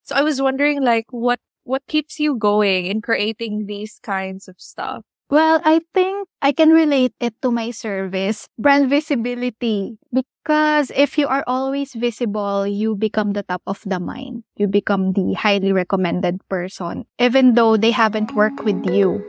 So I was wondering, like, what keeps you going in creating these kinds of stuff? Well, I think I can relate it to my service, brand visibility. Because if you are always visible, you become the top of the mind. You become the highly recommended person, even though they haven't worked with you.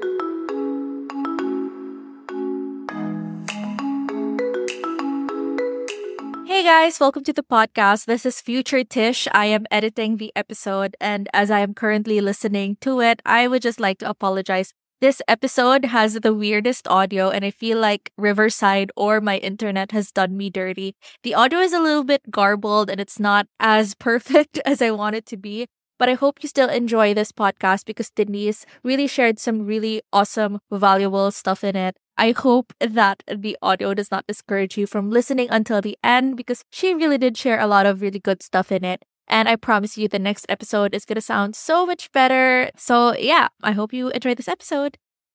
Hey guys, welcome to the podcast. This is Future Tish. I am editing the episode, and as I am currently listening to it, I would just like to apologize. This episode has the weirdest audio, and I feel like Riverside or my internet has done me dirty. The audio is a little bit garbled and it's not as perfect as I want it to be. But I hope you still enjoy this podcast because Denise really shared some really awesome, valuable stuff in it. I hope that the audio does not discourage you from listening until the end because she really did share a lot of really good stuff in it. And I promise you the next episode is going to sound so much better. So, yeah, I hope you enjoy this episode.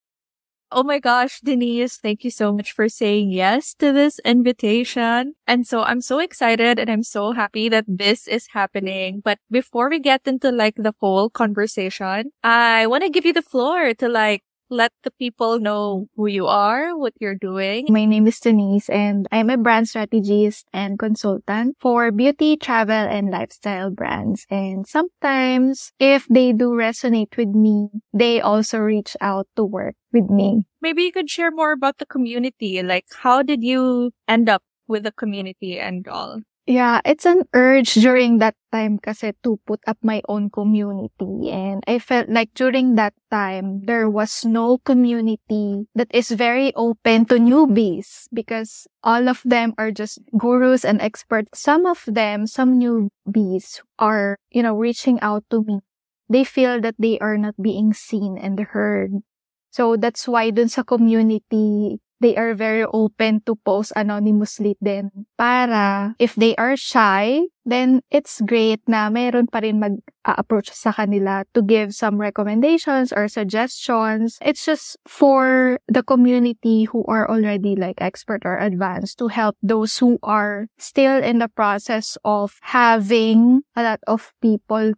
Oh my gosh, Denise, thank you so much for saying yes to this invitation. And so I'm so excited and I'm so happy that this is happening. But before we get into like the whole conversation, I want to give you the floor to like let the people know who you are, what you're doing. My name is Denise and I'm a brand strategist and consultant for beauty, travel, and lifestyle brands. And sometimes if they do resonate with me, they also reach out to work with me. Maybe you could share more about the community. Like, how did you end up with the community and all? Yeah, it's an urge during that time kasi to put up my own community. And I felt like during that time, there was no community that is very open to newbies because all of them are just gurus and experts. Some of them, some newbies are, reaching out to me. They feel that they are not being seen and heard. So that's why dun sa community, they are very open to post anonymously din. Para if they are shy, then it's great na meron pa rin mag-approach sa kanila to give some recommendations or suggestions. It's just for the community who are already like expert or advanced to help those who are still in the process of having a lot of people,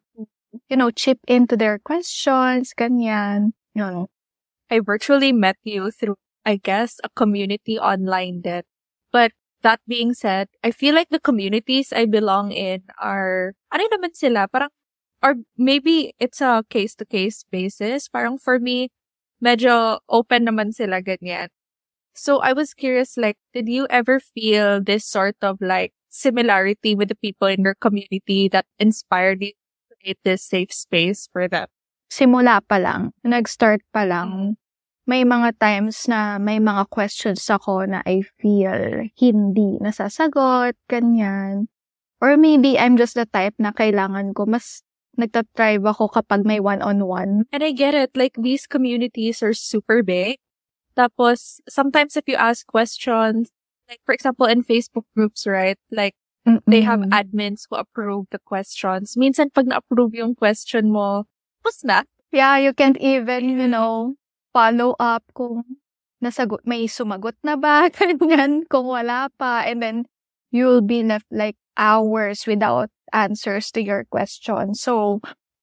chip into their questions, ganyan. Yun. I virtually met you through, I guess, a community online then. But that being said, I feel like the communities I belong in are, ano naman sila, parang, or maybe it's a case-to-case basis. Parang for me, medyo open naman sila ganyan. So I was curious, like, did you ever feel this sort of like similarity with the people in your community that inspired you to create this safe space for them? Simula pa lang, nag-start pa lang, may mga times na may mga questions ako na I feel hindi nasasagot, ganyan. Or maybe I'm just the type na kailangan ko, mas nagtatribe ako kapag may one-on-one. And I get it, like these communities are super big. Tapos, sometimes if you ask questions, like for example in Facebook groups, right? Like, they have admins who approve the questions. Minsan pag na-approve yung question mo, tapos na. Yeah, you can't even, follow up kung may sumagot na ba, ganyan, kung wala pa. And then, you'll be left like hours without answers to your question. So,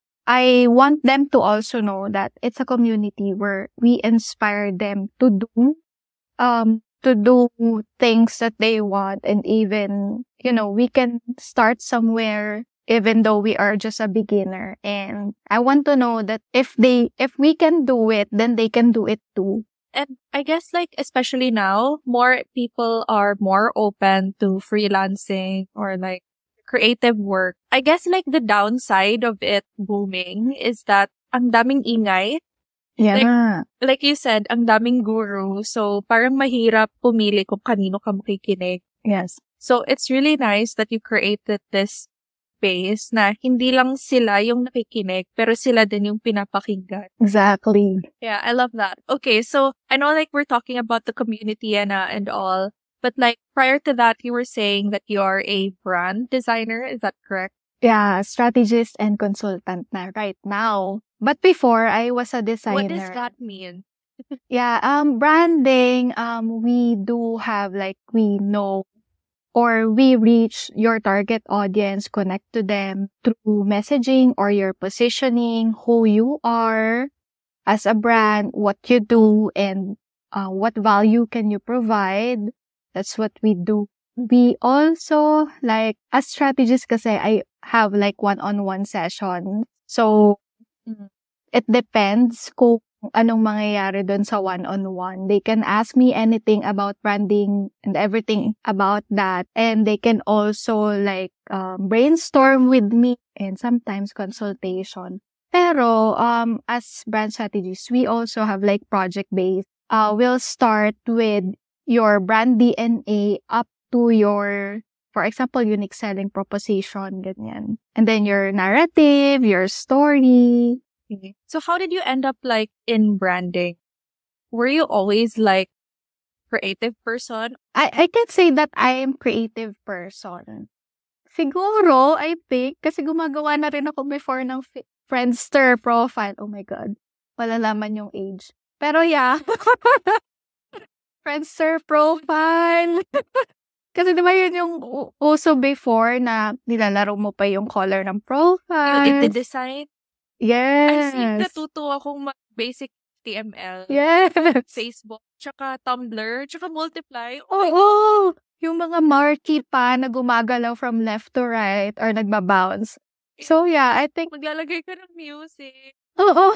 I want them to also know that it's a community where we inspire them to do things that they want. And even, we can start somewhere even though we are just a beginner. And I want to know that if we can do it, then they can do it too. And I guess like, especially now, more people are more open to freelancing or like creative work. I guess like the downside of it booming is that ang daming ingay. Yeah. Like you said, ang daming guru. So parang mahirap pumili kung kanino ka makikinig. Yes. So it's really nice that you created this space na hindi lang sila yung nakikinig, pero sila din yung pinapakinggan. Exactly. Yeah, I love that. Okay, so I know like we're talking about the community and all, but like prior to that, you were saying that you are a brand designer. Is that correct? Yeah, strategist and consultant na right now. But before, I was a designer. What does that mean? Yeah, branding, we do have like, we know or we reach your target audience, connect to them through messaging or your positioning, who you are as a brand, what you do, and what value can you provide. That's what we do. We also, like, as strategists kasi, I have like one-on-one session. So, it depends kung anong mangyayari dun sa one-on-one. They can ask me anything about branding and everything about that. And they can also like brainstorm with me and sometimes consultation. Pero as brand strategists, we also have like project-based. We'll start with your brand DNA up to your, for example, unique selling proposition, ganyan. And then your narrative, your story. So how did you end up like in branding? Were you always like creative person? I can say that I am creative person. Siguro, I think, kasi gumagawa na rin ako before ng Friendster profile. Oh my God. Malalaman yung age. Pero yeah. Friendster profile. Kasi diba yun yung uso before na nilalaro mo pa yung color ng profile. Yung design? Yes. I think natuto akong basic HTML. Yes. Facebook, tsaka Tumblr, tsaka Multiply. Oo. Yung mga marquee pa na gumagalaw from left to right or nagbabounce. So yeah, I think maglalagay ka ng music. Oo.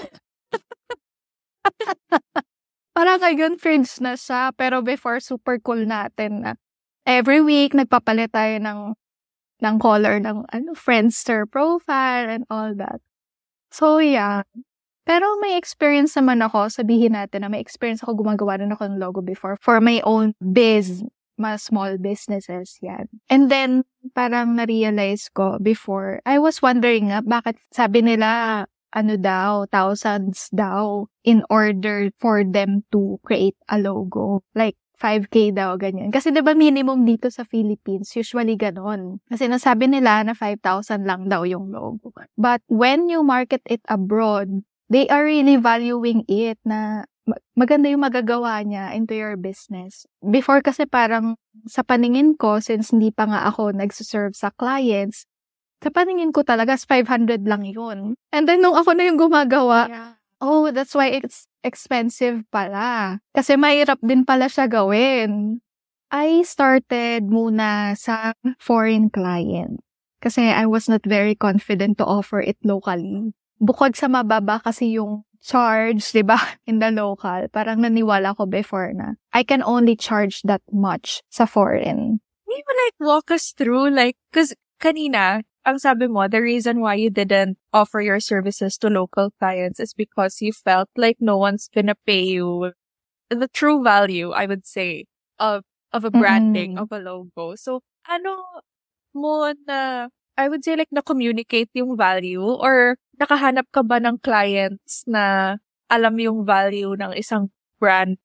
Parang ngayon cringe na siya, pero before super cool natin na every week nagpapalit tayo ng color ng Friendster profile and all that. So yeah. Pero may experience naman ako, sabihin natin na may experience ako gumagawa rin ako ng logo before for my own mas small businesses yan. And then, parang na-realize ko before, I was wondering nga, bakit sabi nila, thousands daw, in order for them to create a logo. Like, 5K daw, ganyan. Kasi diba minimum dito sa Philippines, usually ganon. Kasi nasabi nila na 5,000 lang daw yung logo. But when you market it abroad, they are really valuing it na maganda yung magagawa niya into your business. Before kasi parang sa paningin ko, since hindi pa nga ako nagsiserve sa clients, sa paningin ko talaga 500 lang yun. And then nung ako na yung gumagawa, oh, that's why it's expensive pala. Kasi mahirap din pala siya gawin. I started muna sa foreign client. Kasi I was not very confident to offer it locally. Bukod sa mababa kasi yung charge, di ba, in the local, parang naniwala ko before na I can only charge that much sa foreign. Can you like walk us through, like, because kanina, ang sabi mo, the reason why you didn't offer your services to local clients is because you felt like no one's gonna pay you the true value, I would say, of a branding, of a logo. So, ano mo na, I would say, like, na-communicate yung value or nakahanap ka ba ng clients na alam yung value ng isang brand?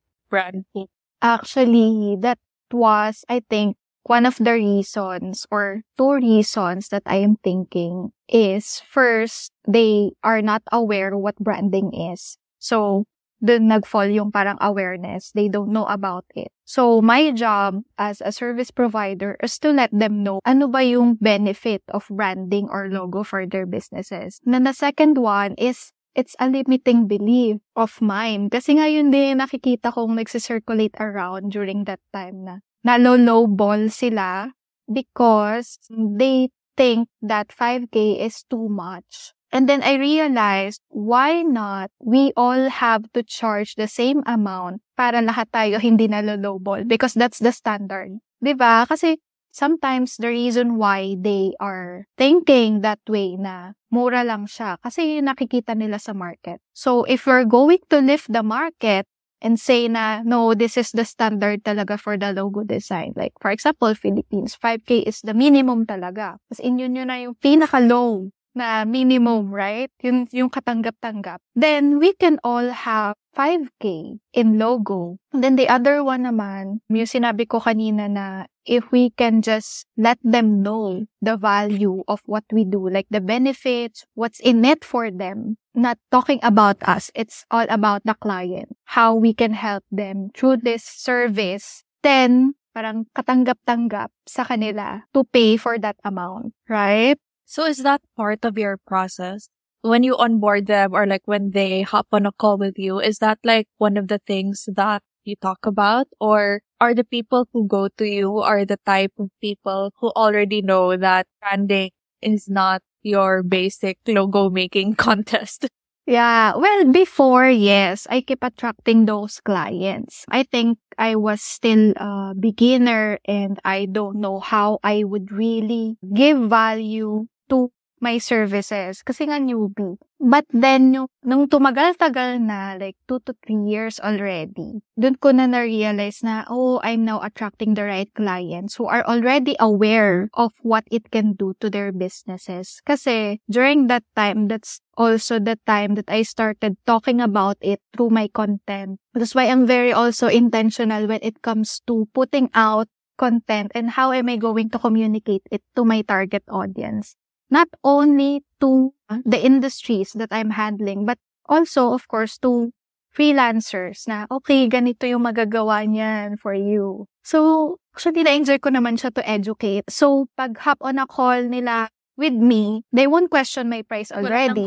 Actually, that was, I think, one of the reasons or two reasons that I am thinking is, first, they are not aware what branding is. So, dun nag-fall yung parang awareness. They don't know about it. So, my job as a service provider is to let them know ano ba yung benefit of branding or logo for their businesses. And the second one is, it's a limiting belief of mine. Kasi ngayon din nakikita kong nagsisirculate around during that time na nalo-lowball sila because they think that 5K is too much. And then I realized, why not we all have to charge the same amount para lahat tayo hindi nalo-lowball? Because that's the standard. Diba? Kasi sometimes the reason why they are thinking that way na mura lang siya kasi nakikita nila sa market. So if we're going to lift the market and say na, no, this is the standard talaga for the logo design. Like, for example, Philippines, 5K is the minimum talaga. Kasi yun na yung pinaka-low na minimum, right? Yung katanggap-tanggap. Then, we can all have 5K in logo. And then, the other one naman, yung sinabi ko kanina na if we can just let them know the value of what we do, like the benefits, what's in it for them, not talking about us, it's all about the client, how we can help them through this service, then parang katanggap-tanggap sa kanila to pay for that amount, right? So is that part of your process? When you onboard them or like when they hop on a call with you, is that like one of the things that you talk about? Or are the people who go to you are the type of people who already know that branding is not your basic logo making contest? Yeah, well, before, yes, I keep attracting those clients. I think I was still a beginner and I don't know how I would really give value to my services kasi nga newbie. But then, nung tumagal-tagal na, like 2 to 3 years already, dun ko na na-realize na, oh, I'm now attracting the right clients who are already aware of what it can do to their businesses. Kasi during that time, that's also the time that I started talking about it through my content. That's why I'm very also intentional when it comes to putting out content and how am I going to communicate it to my target audience. Not only to the industries that I'm handling, but also, of course, to freelancers na, okay, ganito yung magagawa niyan for you. So, actually, na-enjoy ko naman siya to educate. So, pag hop on a call nila with me, they won't question my price already.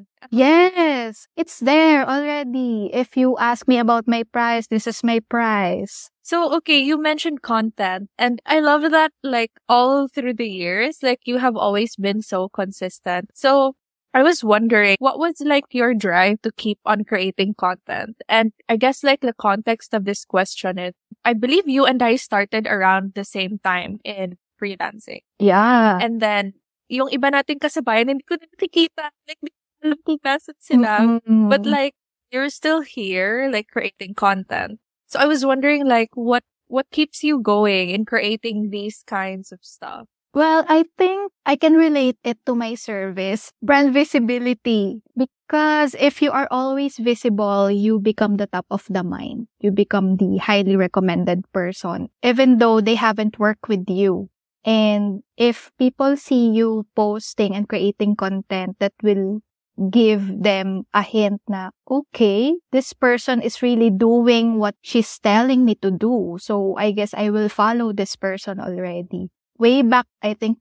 Yes, it's there already. If you ask me about my price, this is my price. So, okay, you mentioned content, and I love that, like, all through the years, like, you have always been so consistent. So, I was wondering, what was, like, your drive to keep on creating content? And I guess, like, the context of this question is, I believe you and I started around the same time in freelancing. Yeah. And then, yung iba nating kasabayan, hindi ko na nakikita. Like, hindi ko sila. But, like, you're still here, like, creating content. So I was wondering, like, what keeps you going in creating these kinds of stuff? Well, I think I can relate it to my service, brand visibility. Because if you are always visible, you become the top of the mind. You become the highly recommended person, even though they haven't worked with you. And if people see you posting and creating content that will give them a hint na, okay, this person is really doing what she's telling me to do. So I guess I will follow this person already. Way back, I think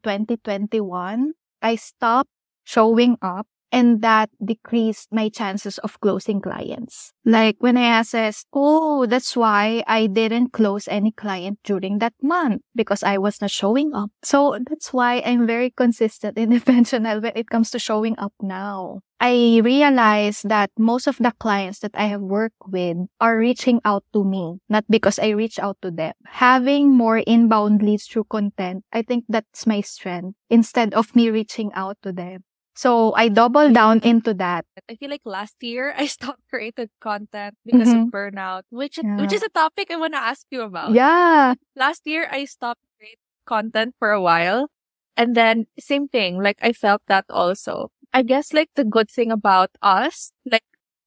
2021, I stopped showing up and that decreased my chances of closing clients. Like when I assessed, oh, that's why I didn't close any client during that month because I was not showing up. So that's why I'm very consistent and intentional when it comes to showing up now. I realized that most of the clients that I have worked with are reaching out to me, not because I reach out to them. Having more inbound leads through content, I think that's my strength instead of me reaching out to them. So I double down into that. I feel like last year I stopped creating content because of burnout, which is a topic I want to ask you about. Yeah. Last year I stopped creating content for a while, and then same thing, like I felt that also. I guess like the good thing about us, like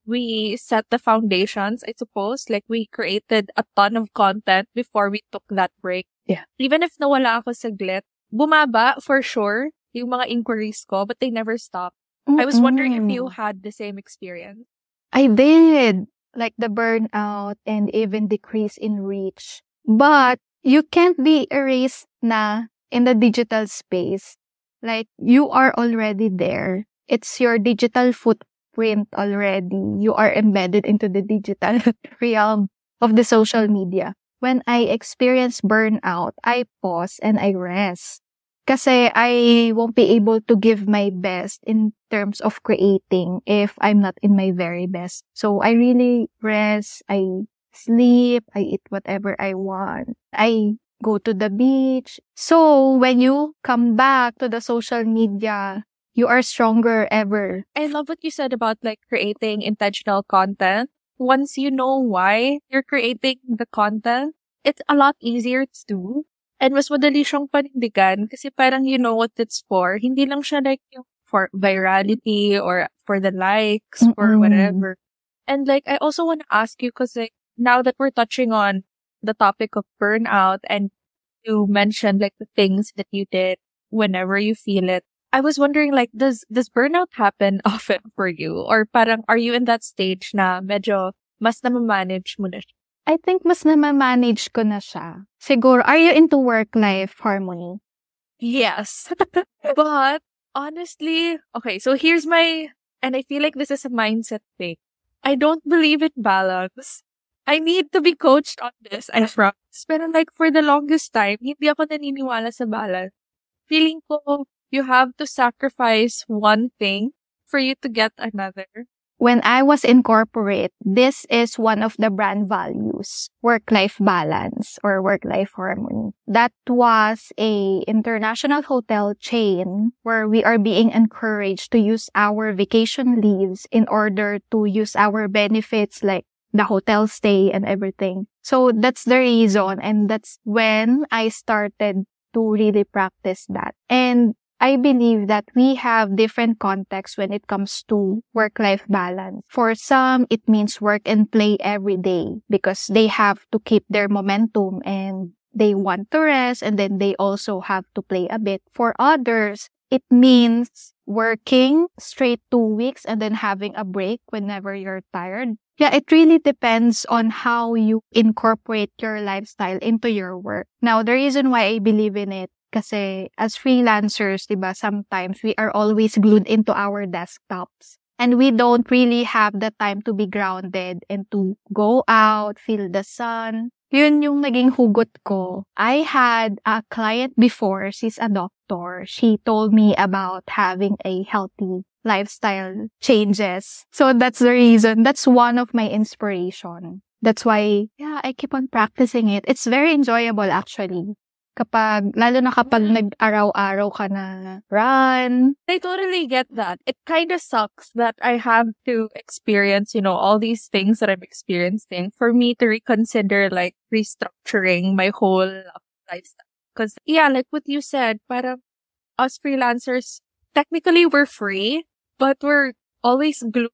we set the foundations, I suppose. Like we created a ton of content before we took that break. Yeah. Even if nawala ako saglit, bumaba for sure yung mga inquiries ko, but they never stopped. I was wondering if you had the same experience. I did. Like the burnout and even decrease in reach. But you can't be erased na in the digital space. Like you are already there. It's your digital footprint already. You are embedded into the digital realm of the social media. When I experience burnout, I pause and I rest. Kasi I won't be able to give my best in terms of creating if I'm not in my very best. So I really rest, I sleep, I eat whatever I want. I go to the beach. So when you come back to the social media, you are stronger ever. I love what you said about like creating intentional content. Once you know why you're creating the content, it's a lot easier to do. And mas madali siyang panindigan kasi parang you know what it's for. Hindi lang siya like yung for virality or for the likes or whatever. And like, I also want to ask you because like, now that we're touching on the topic of burnout and you mentioned like the things that you did whenever you feel it, I was wondering like, does burnout happen often for you? Or parang are you in that stage na medyo mas na-manage mo na siya? I think mas na-manage ko na siya. Siguro, are you into work-life harmony? Yes. But honestly, okay, so here's and I feel like this is a mindset thing. I don't believe in balance. I need to be coached on this, I promise. Pero like for the longest time, hindi ako naniniwala sa balance. Feeling ko, you have to sacrifice one thing for you to get another. When I was in corporate, this is one of the brand values, work-life balance or work-life harmony. That was a international hotel chain where we are being encouraged to use our vacation leaves in order to use our benefits like the hotel stay and everything. So that's the reason, and that's when I started to really practice that. And I believe that we have different contexts when it comes to work-life balance. For some, it means work and play every day because they have to keep their momentum and they want to rest, and then they also have to play a bit. For others, it means working straight 2 weeks and then having a break whenever you're tired. Yeah, it really depends on how you incorporate your lifestyle into your work. Now, the reason why I believe in it, kasi as freelancers, diba, sometimes we are always glued into our desktops. And we don't really have the time to be grounded and to go out, feel the sun. Yun yung naging hugot ko. I had a client before, she's a doctor. She told me about having a healthy lifestyle changes. So that's the reason. That's one of my inspiration. That's why, yeah, I keep on practicing it. It's very enjoyable actually. Lalo na kapag nag-araw-araw ka na run. I totally get that. It kind of sucks that I have to experience, all these things that I'm experiencing for me to reconsider, like, restructuring my whole lifestyle. Because, yeah, like what you said, parang us freelancers, technically we're free, but we're always glued.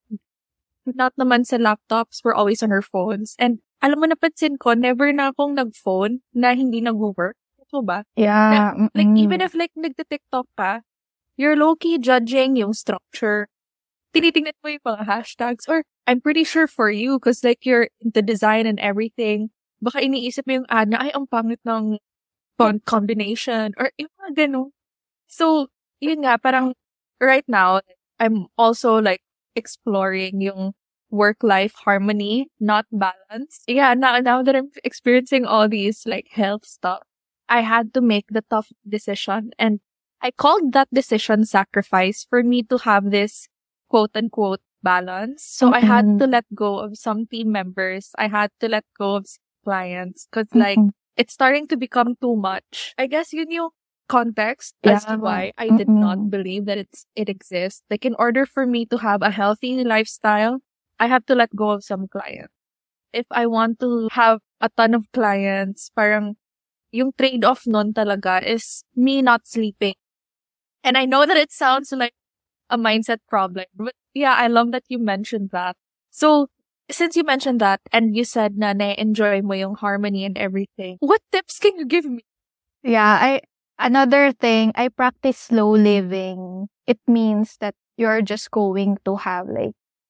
Not naman sa laptops, we're always on our phones. And alam mo, napansin ko, never na akong nag-phone na hindi nag-work. So ba? Yeah. Like, even if like nagte-TikTok ka, you're low-key judging yung structure. Tinitingnan mo yung mga hashtags. Or, I'm pretty sure for you, because like you're into design and everything, baka iniisip mo yung ad na, ay, ang pangit ng font combination. Or yung mga ganun. So, yun nga, parang right now, I'm also like exploring yung work-life harmony, not balance. Yeah, now that I'm experiencing all these like health stuff, I had to make the tough decision, and I called that decision sacrifice for me to have this quote-unquote balance. So I had to let go of some team members. I had to let go of clients because like it's starting to become too much. I guess yun yung context as to why I did not believe that it exists. Like in order for me to have a healthy lifestyle, I have to let go of some clients. If I want to have a ton of clients, parang yung trade-off nun talaga is me not sleeping. And I know that it sounds like a mindset problem, but yeah, I love that you mentioned that. So, since you mentioned that and you said na na-enjoy mo yung harmony and everything, what tips can you give me? Yeah, another thing, I practice slow living. It means that you're just going to have like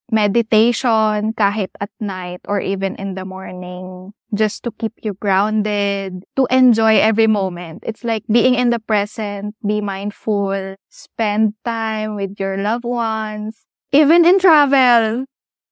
meditation kahit at night or even in the morning, just to keep you grounded, to enjoy every moment. It's like being in the present, be mindful, spend time with your loved ones, even in travel.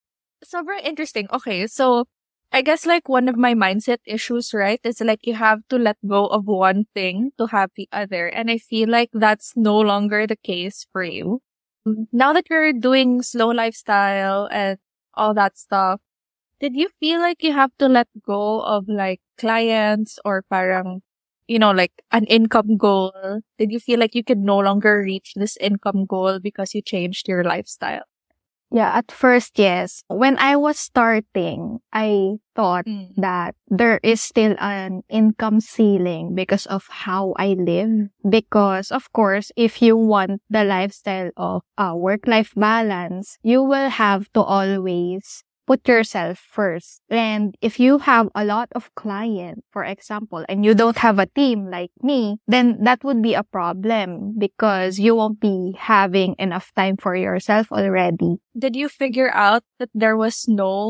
So very interesting. Okay, so I guess like one of my mindset issues, right, is like you have to let go of one thing to have the other. And I feel like that's no longer the case for you. Now that you're doing slow lifestyle and all that stuff, did you feel like you have to let go of like clients or parang, like an income goal? Did you feel like you could no longer reach this income goal because you changed your lifestyle? Yeah, at first, yes. When I was starting, I thought that there is still an income ceiling because of how I live. Because, of course, if you want the lifestyle of a work-life balance, you will have to always put yourself first. And if you have a lot of clients, for example, and you don't have a team like me, then that would be a problem because you won't be having enough time for yourself already. Did you figure out that there was no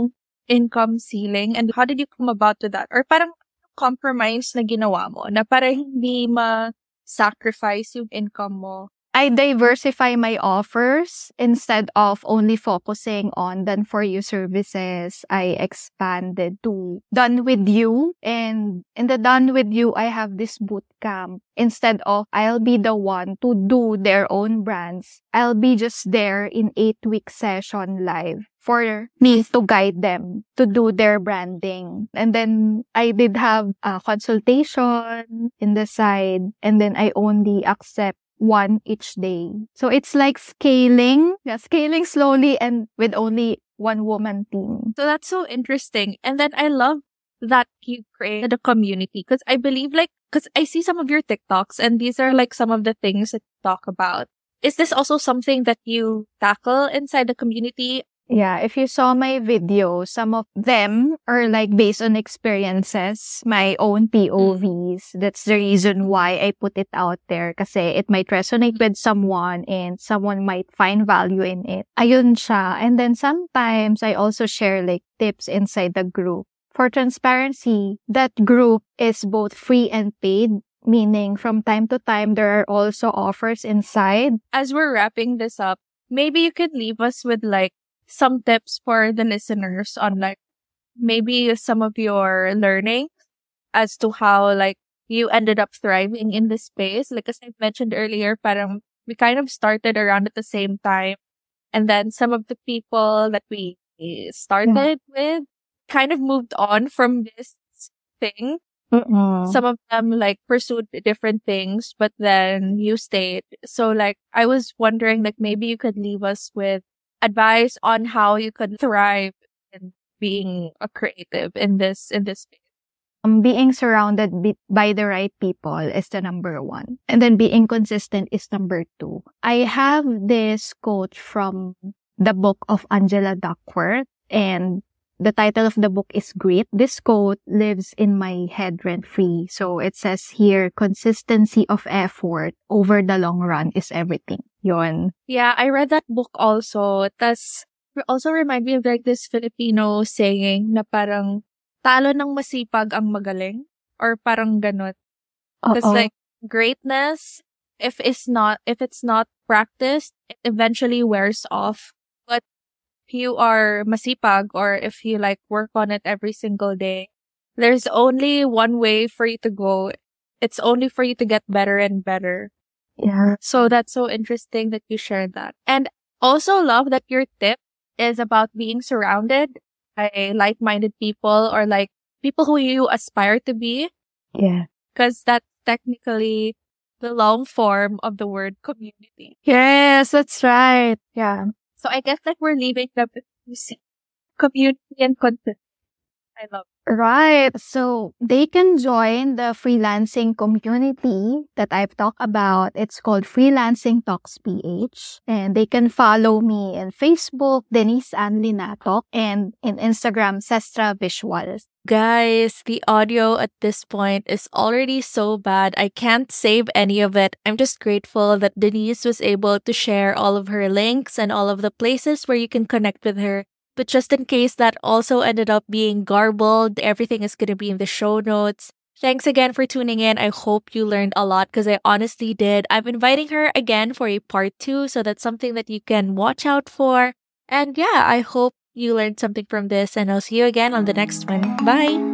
income ceiling, and how did you come about to that? Or parang compromise na ginawa mo na para hindi ma-sacrifice yung income mo? I diversify my offers instead of only focusing on Done For You services. I expanded to Done With You. And in the Done With You, I have this boot camp. Instead of I'll be the one to do their own brands, I'll be just there in 8-week session live for me to guide them to do their branding. And then I did have a consultation in the side, and then I only accept one each day. So it's like scaling slowly and with only one woman team. So that's so interesting. And then I love that you created a community because I believe because I see some of your TikToks and these are like some of the things that you talk about. Is this also something that you tackle inside the community? Yeah, if you saw my videos, some of them are like based on experiences, my own POVs. That's the reason why I put it out there kasi it might resonate with someone and someone might find value in it. Ayun siya. And then sometimes I also share like tips inside the group. For transparency, that group is both free and paid. Meaning from time to time, there are also offers inside. As we're wrapping this up, maybe you could leave us with like some tips for the listeners on like maybe some of your learning as to how like you ended up thriving in this space. Like as I mentioned earlier, parang we kind of started around at the same time. And then some of the people that we started with kind of moved on from this thing. Some of them like pursued different things, but then you stayed. So like I was wondering like maybe you could leave us with advice on how you could thrive in being a creative in this space. Being surrounded by the right people is the number one. And then being consistent is number two. I have this quote from the book of Angela Duckworth, and the title of the book is Grit. This quote lives in my head rent-free. So it says here, consistency of effort over the long run is everything. Yon. Yeah, I read that book also. Tas also remind me of like this Filipino saying na parang talo ng masipag ang magaling, or parang ganun. Because like greatness, if it's not practiced, it eventually wears off. But if you are masipag, or if you like work on it every single day, there's only one way for you to go. It's only for you to get better and better. Yeah. So that's so interesting that you shared that. And also love that your tip is about being surrounded by like-minded people, or like people who you aspire to be. Yeah. Because that's technically the long form of the word community. Yes, that's right. Yeah. So I guess like we're leaving the community and consistency. I love it. Right. So they can join the freelancing community that I've talked about. It's called Freelancing Talks PH. And they can follow me in Facebook, Denise Ann Linatok, and in Instagram, Sestra Visuals. Guys, the audio at this point is already so bad. I can't save any of it. I'm just grateful that Denise was able to share all of her links and all of the places where you can connect with her. But just in case that also ended up being garbled, everything is going to be in the show notes. Thanks again for tuning in. I hope you learned a lot because I honestly did. I'm inviting her again for a part 2, so that's something that you can watch out for. And yeah, I hope you learned something from this, and I'll see you again on the next one. Bye!